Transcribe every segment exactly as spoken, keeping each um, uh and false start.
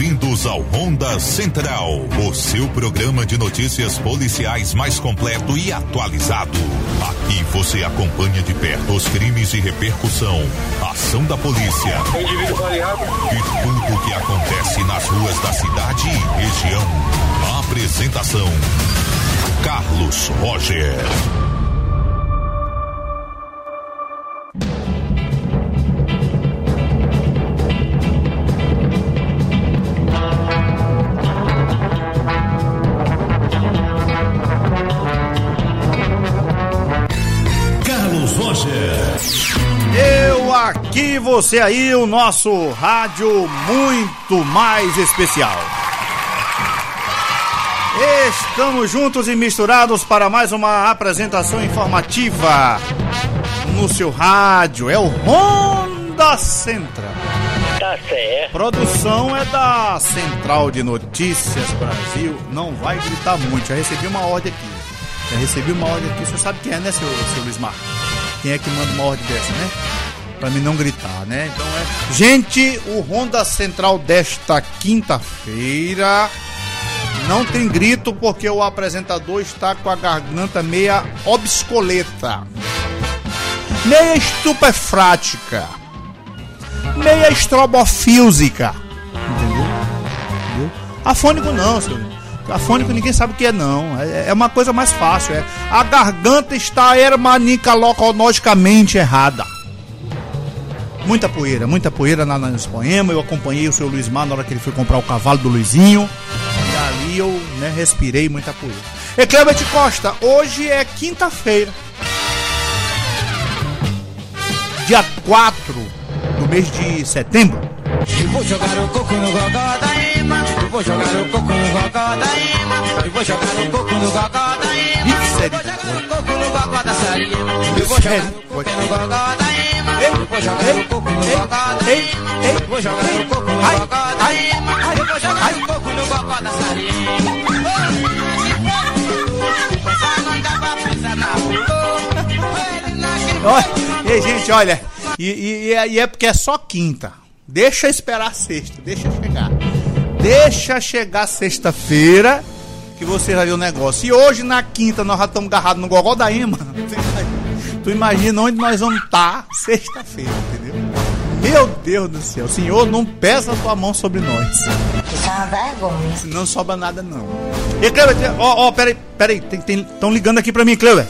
Bem-vindos ao Ronda Central, o seu programa de notícias policiais mais completo e atualizado. Aqui você acompanha de perto os crimes e repercussão, ação da polícia e tudo o que acontece nas ruas da cidade e região. A apresentação: Carlos Roger. Eu aqui, você aí, o nosso rádio muito mais especial. Estamos juntos e misturados para mais uma apresentação informativa no seu rádio. É o Ronda Central. Tá certo. Produção é da Central de Notícias Brasil. Não vai gritar muito, já recebi uma ordem aqui. Já recebi uma ordem aqui, você sabe quem é, né, seu, seu Luiz Marcos? Quem é que manda uma ordem dessa, né? Pra mim não gritar, né? Então é... Gente, o Ronda Central desta quinta-feira não tem grito porque o apresentador está com a garganta meia obscoleta, meia estupefrática, meia estrobofísica, entendeu? Entendeu? Afônico não, senhor. Afônico ninguém sabe o que é, não. É, é uma coisa mais fácil. É. A garganta está hermanicaloconosticamente errada. Muita poeira, muita poeira na, nas poemas. Eu acompanhei o seu Luiz Mar na hora que ele foi comprar o cavalo do Luizinho. E ali eu, né, respirei muita poeira. E Cleber de Costa, hoje é quinta-feira, dia quatro do mês de setembro. Eu vou jogar o coco no gogó da Ema. Eu vou jogar o coco no gogó da Ema. Eu vou jogar o coco no gogó da Ema. Eu vou jogar o coco no gogó da Sariema. Eu vou jogar o coco no gogó da Ema. Eu vou jogar o coco no gogó da Ema. Eu vou jogar o coco no gogó da Ema. Eu vou jogar o coco no gogó da Sariema. Ei, gente, olha, e, e, e é porque é só quinta. Deixa esperar sexta, deixa chegar. Deixa chegar sexta-feira que você vai ver o negócio. E hoje, na quinta, nós já estamos agarrados no gogó da Ema. Tu imagina onde nós vamos estar sexta-feira, entendeu? Meu Deus do céu, Senhor, não pesa a tua mão sobre nós. Isso é uma vergonha. Não sobra nada, não. E Cleber, ó, ó, peraí, peraí, estão ligando aqui pra mim, Cleber.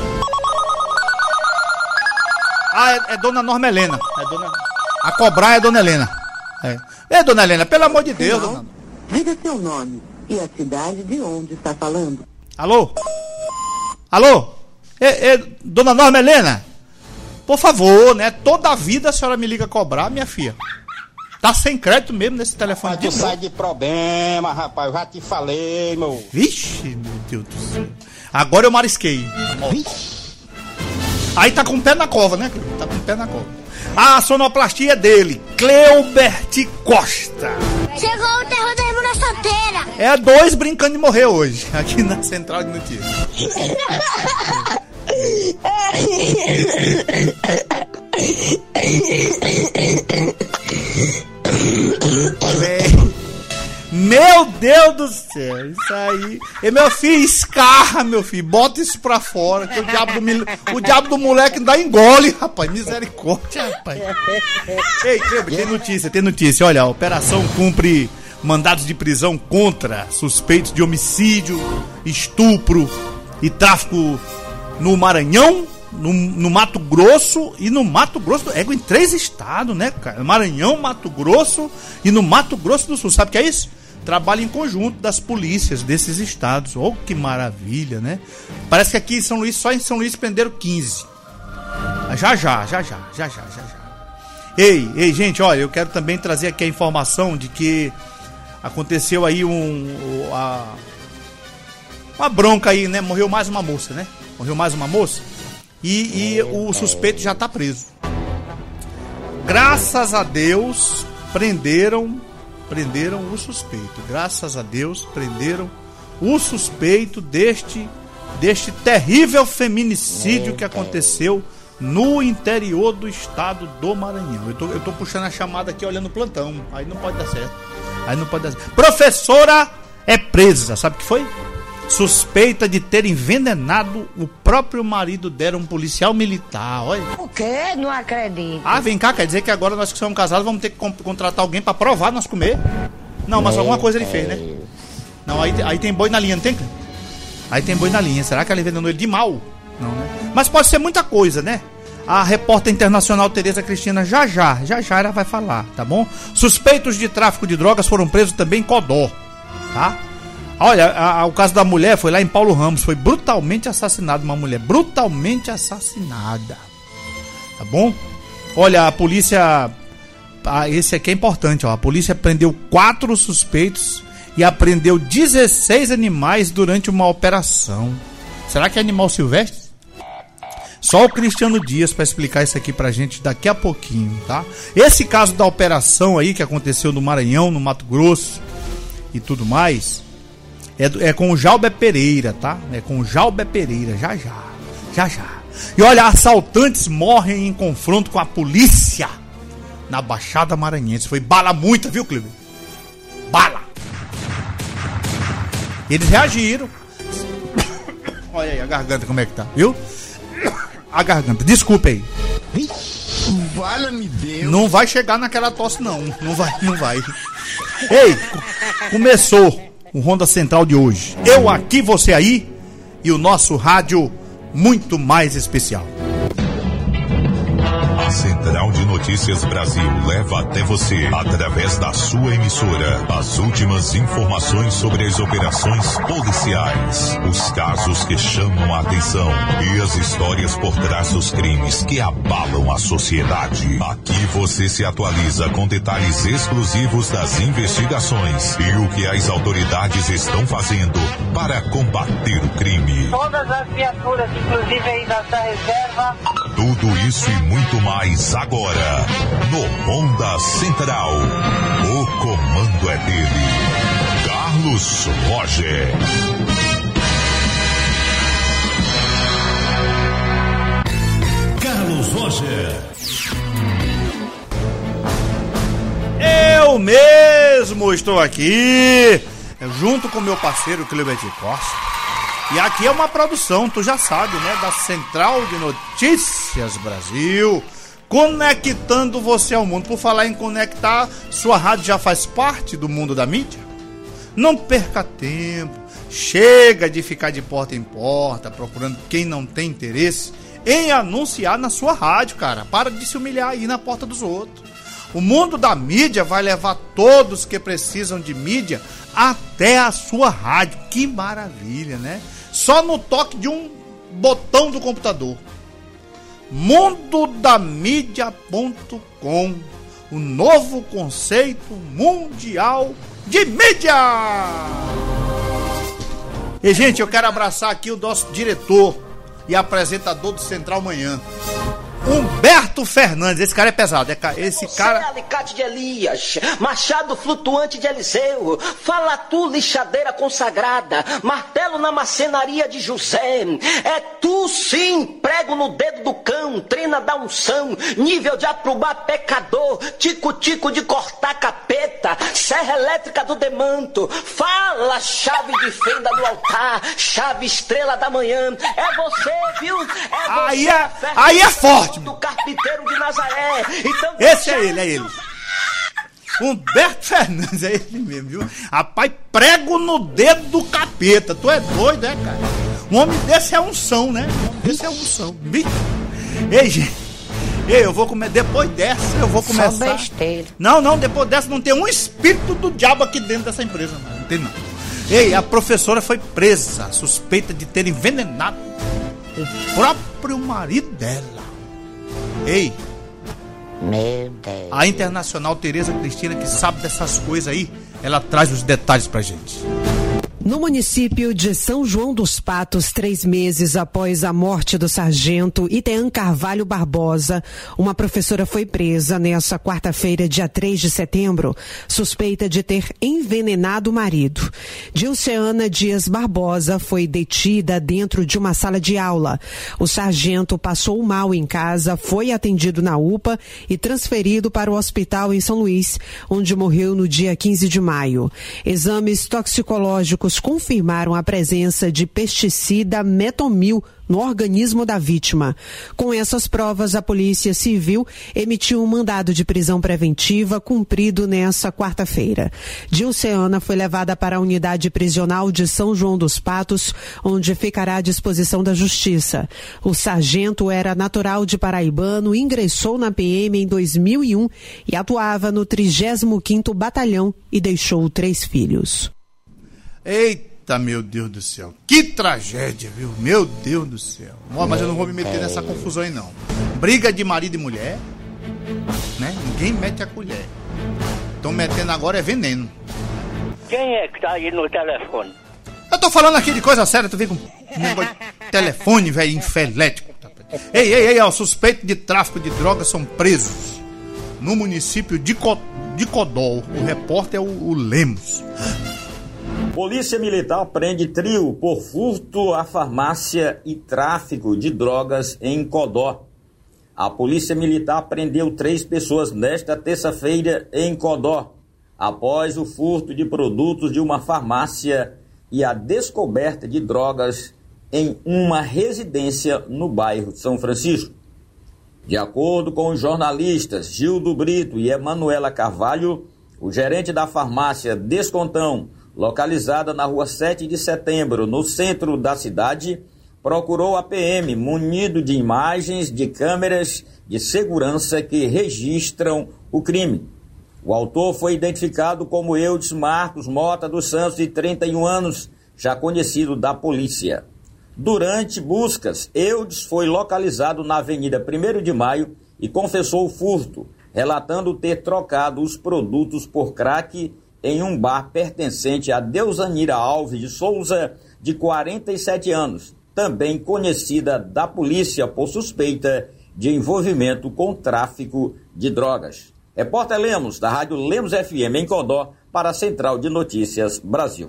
Ah, é, é Dona Norma Helena. É Dona... A cobrar é Dona Helena. É. é, Dona Helena, pelo amor de Deus, Não, dona... diga seu nome e a cidade de onde está falando. Alô? Alô? É, é, Dona Norma Helena? Por favor, né? Toda a vida a senhora me liga cobrar, minha filha. Tá sem crédito mesmo nesse telefone. Mas tu sai de problema, rapaz. Eu já te falei, meu. Vixe, meu Deus do céu. Agora eu marisquei. Vixe. Aí tá com o pé na cova, né? Tá com o pé na cova. A sonoplastia é dele, Cleubert Costa. Chegou o terror da irmã solteira. É dois brincando de morrer hoje, aqui na Central de Notícias. Meu Deus do céu, isso aí. E meu filho, escarra, meu filho, bota isso pra fora, que o diabo do, o diabo do moleque dá engole, rapaz, misericórdia, rapaz. Ei, Cleber, tem notícia, tem notícia, olha, a operação cumpre mandados de prisão contra suspeitos de homicídio, estupro e tráfico no Maranhão, no, no Mato Grosso e no Mato Grosso, é em três estados, né, cara? Maranhão, Mato Grosso e no Mato Grosso do Sul, sabe o que é isso? Trabalho em conjunto das polícias desses estados. Oh, que maravilha, né? Parece que aqui em São Luís, só em São Luís prenderam quinze. Já, já, já, já, já, já, já, já. Ei, ei, gente, olha, eu quero também trazer aqui a informação de que aconteceu aí um... A, uma bronca aí, né? Morreu mais uma moça, né? Morreu mais uma moça. E, e o suspeito já tá preso. Graças a Deus, prenderam... Prenderam o suspeito. Graças a Deus, prenderam o suspeito deste, deste terrível feminicídio que aconteceu no interior do estado do Maranhão. Eu tô, eu tô puxando a chamada aqui olhando o plantão. Aí não pode dar certo. Aí não pode dar certo. Professora é presa. Sabe o que foi? Suspeita de ter envenenado o próprio marido dela, um policial militar. Olha. O quê? Não acredito. Ah, vem cá, quer dizer que agora nós que somos casados vamos ter que contratar alguém pra provar nós comer? Não, mas Meu alguma coisa ele fez, né? Não, aí, aí tem boi na linha, não tem? Aí tem boi na linha. Será que ela envenenou ele de mal? Não, né? Mas pode ser muita coisa, né? A repórter internacional Tereza Cristina já já, já já ela vai falar, tá bom? Suspeitos de tráfico de drogas foram presos também em Codó, tá? Olha, a, a, o caso da mulher foi lá em Paulo Ramos, foi brutalmente assassinada uma mulher, brutalmente assassinada, tá bom? Olha, a polícia, a, esse aqui é importante, ó, a polícia prendeu quatro suspeitos e apreendeu dezesseis animais durante uma operação. Será que é animal silvestre? Só o Cristiano Dias para explicar isso aqui pra gente daqui a pouquinho, tá? Esse caso da operação aí que aconteceu no Maranhão, no Mato Grosso e tudo mais, é, é com o Jalber Pereira, tá? É com o Jalber Pereira, já já, já já. E olha, assaltantes morrem em confronto com a polícia na Baixada Maranhense. Foi bala muita, viu, Cleber? Bala! Eles reagiram. Olha aí a garganta como é que tá, viu? A garganta, desculpa aí. Fala-me Deus. Não vai chegar naquela tosse não, não vai, não vai. Ei, começou o Ronda Central de hoje. Eu aqui, você aí e o nosso rádio muito mais especial. A Central de Notícias Brasil leva até você, através da sua emissora, as últimas informações sobre as operações policiais, os casos que chamam a atenção e as histórias por trás dos crimes que abalam a sociedade. Aqui você se atualiza com detalhes exclusivos das investigações e o que as autoridades estão fazendo para combater o crime. Todas as viaturas, inclusive aí da reserva. Tudo isso e muito mais agora no Ronda Central. O comando é dele, Carlos Roger. Carlos Roger. Eu mesmo estou aqui, junto com meu parceiro Cleber de Costa. E aqui é uma produção, tu já sabe, né? Da Central de Notícias Brasil, conectando você ao mundo. Por falar em conectar, sua rádio já faz parte do mundo da mídia? Não perca tempo, chega de ficar de porta em porta, procurando quem não tem interesse em anunciar na sua rádio, cara. Para de se humilhar aí na porta dos outros. O mundo da mídia vai levar todos que precisam de mídia até a sua rádio. Que maravilha, né? Só no toque de um botão do computador. mundo da mídia ponto com, o novo conceito mundial de mídia. E, gente, eu quero abraçar aqui o nosso diretor e apresentador do Central Manhã, Humberto Fernandes. Esse cara é pesado, é esse cara... Você é alicate de Elias, machado flutuante de Eliseu, fala tu, lixadeira consagrada, martelo na marcenaria de José. É tu sim, prego no dedo do cão, trina da unção, nível de atrubar pecador, tico-tico de cortar capeta, serra elétrica do demanto, fala chave de fenda no altar, chave estrela da manhã. É você, viu? É você, aí é, aí é forte. Do carpinteiro de Nazaré. Então, esse é ele, é ele. Humberto Fernandes, é ele mesmo, viu? Rapaz, prego no dedo do capeta. Tu é doido, é, cara? Um homem desse é unção, né? Um homem desse é unção. Ei, gente. Ei, eu vou comer. Depois dessa, eu vou começar. Só besteira. Não, não, depois dessa não tem um espírito do diabo aqui dentro dessa empresa. Não, não tem não. Ei, a professora foi presa, suspeita de ter envenenado o próprio marido dela. Ei, meu Deus. A internacional Tereza Cristina, que sabe dessas coisas aí, ela traz os detalhes pra gente. No município de São João dos Patos, três meses após a morte do sargento Itean Carvalho Barbosa, uma professora foi presa nesta quarta-feira, dia três de setembro, suspeita de ter envenenado o marido. Dilceana Dias Barbosa foi detida dentro de uma sala de aula. O sargento passou mal em casa, foi atendido na U P A e transferido para o hospital em São Luís, onde morreu no dia quinze de maio. Exames toxicológicos confirmaram a presença de pesticida metomil no organismo da vítima. Com essas provas, a Polícia Civil emitiu um mandado de prisão preventiva cumprido nesta quarta-feira. Dilceana foi levada para a unidade prisional de São João dos Patos, onde ficará à disposição da Justiça. O sargento era natural de Paraibano, ingressou na P M em dois mil e um e atuava no trigésimo quinto Batalhão e deixou três filhos. Eita, meu Deus do céu. Que tragédia, viu? Meu Deus do céu. Não, mas eu não vou me meter nessa confusão aí, não. Briga de marido e mulher, né? Ninguém mete a colher. Estão metendo agora é veneno. Quem é que tá aí no telefone? Eu tô falando aqui de coisa séria, tu vem com negócio de telefone, velho, infelético. Ei, ei, ei, ó, suspeitos de tráfico de drogas são presos no município de, Co... de Codó. O repórter é o, o Lemos. Polícia Militar prende trio por furto à farmácia e tráfico de drogas em Codó. A Polícia Militar prendeu três pessoas nesta terça-feira em Codó, após o furto de produtos de uma farmácia e a descoberta de drogas em uma residência no bairro de São Francisco. De acordo com os jornalistas Gildo Brito e Emanuela Carvalho, o gerente da farmácia Descontão, localizada na rua sete de setembro, no centro da cidade, procurou a P M munido de imagens de câmeras de segurança que registram o crime. O autor foi identificado como Eudes Marcos Mota dos Santos, de trinta e um anos, já conhecido da polícia. Durante buscas, Eudes foi localizado na Avenida primeiro de maio e confessou o furto, relatando ter trocado os produtos por crack em um bar pertencente a Deusanira Alves de Souza, de quarenta e sete anos, também conhecida da polícia por suspeita de envolvimento com tráfico de drogas. Repórter Lemos, da Rádio Lemos F M em Codó, para a Central de Notícias Brasil.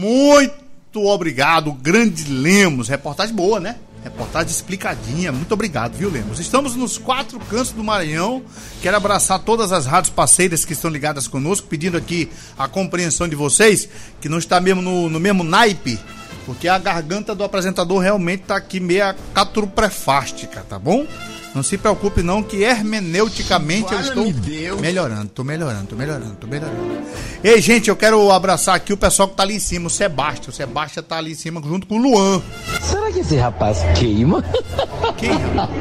Muito obrigado, grande Lemos. Reportagem boa, né? Reportagem explicadinha. Muito obrigado, viu, Lemos? Estamos nos quatro cantos do Maranhão. Quero abraçar todas as rádios parceiras que estão ligadas conosco, pedindo aqui a compreensão de vocês, que não está mesmo no, no mesmo naipe, porque a garganta do apresentador realmente está aqui meio caturuprefástica, tá bom? Não se preocupe não, que hermeneuticamente eu estou melhorando, estou melhorando, estou melhorando, estou melhorando. Ei, gente, eu quero abraçar aqui o pessoal que tá ali em cima, o Sebastião. O Sebastião tá ali em cima junto com o Luan. Será que esse rapaz queima? Queima.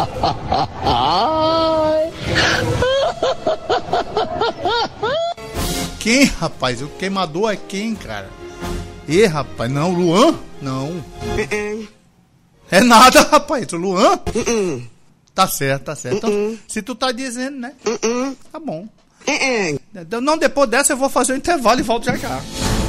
Quem, rapaz? O queimador é quem, cara? Ê, rapaz, não, o Luan? Não. Uh-uh. É nada, rapaz, o Luan? Uh-uh. Tá certo, tá certo. Então, uh-uh. Se tu tá dizendo, né? Uh-uh. Tá bom. Uh-uh. Não, depois dessa eu vou fazer o intervalo e volto já já.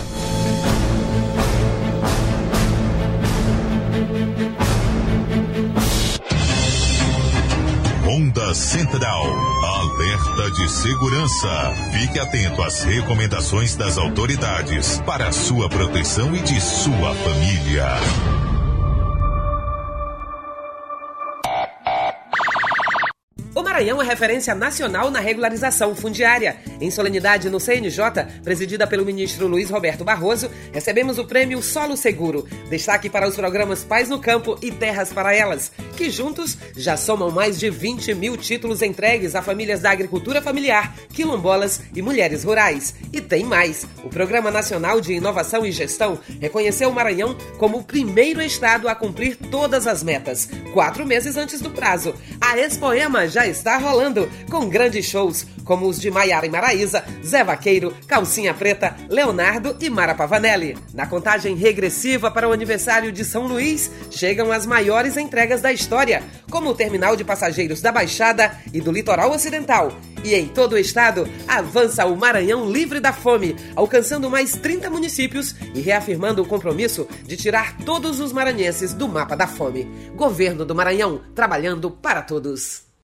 Onda Central, alerta de segurança. Fique atento às recomendações das autoridades para a sua proteção e de sua família. O Maranhão é referência nacional na regularização fundiária. Em solenidade no C N J, presidida pelo ministro Luiz Roberto Barroso, recebemos o prêmio Solo Seguro. Destaque para os programas Paz no Campo e Terras para Elas, que juntos já somam mais de vinte mil títulos entregues a famílias da agricultura familiar, quilombolas e mulheres rurais. E tem mais. O Programa Nacional de Inovação e Gestão reconheceu o Maranhão como o primeiro estado a cumprir todas as metas, quatro meses antes do prazo. A Expoema já está está rolando, com grandes shows como os de Maiara e Maraísa, Zé Vaqueiro, Calcinha Preta, Leonardo e Mara Pavanelli. Na contagem regressiva para o aniversário de São Luís, chegam as maiores entregas da história, como o terminal de passageiros da Baixada e do Litoral Ocidental. E em todo o estado, avança o Maranhão livre da fome, alcançando mais trinta municípios e reafirmando o compromisso de tirar todos os maranhenses do mapa da fome. Governo do Maranhão, trabalhando para todos.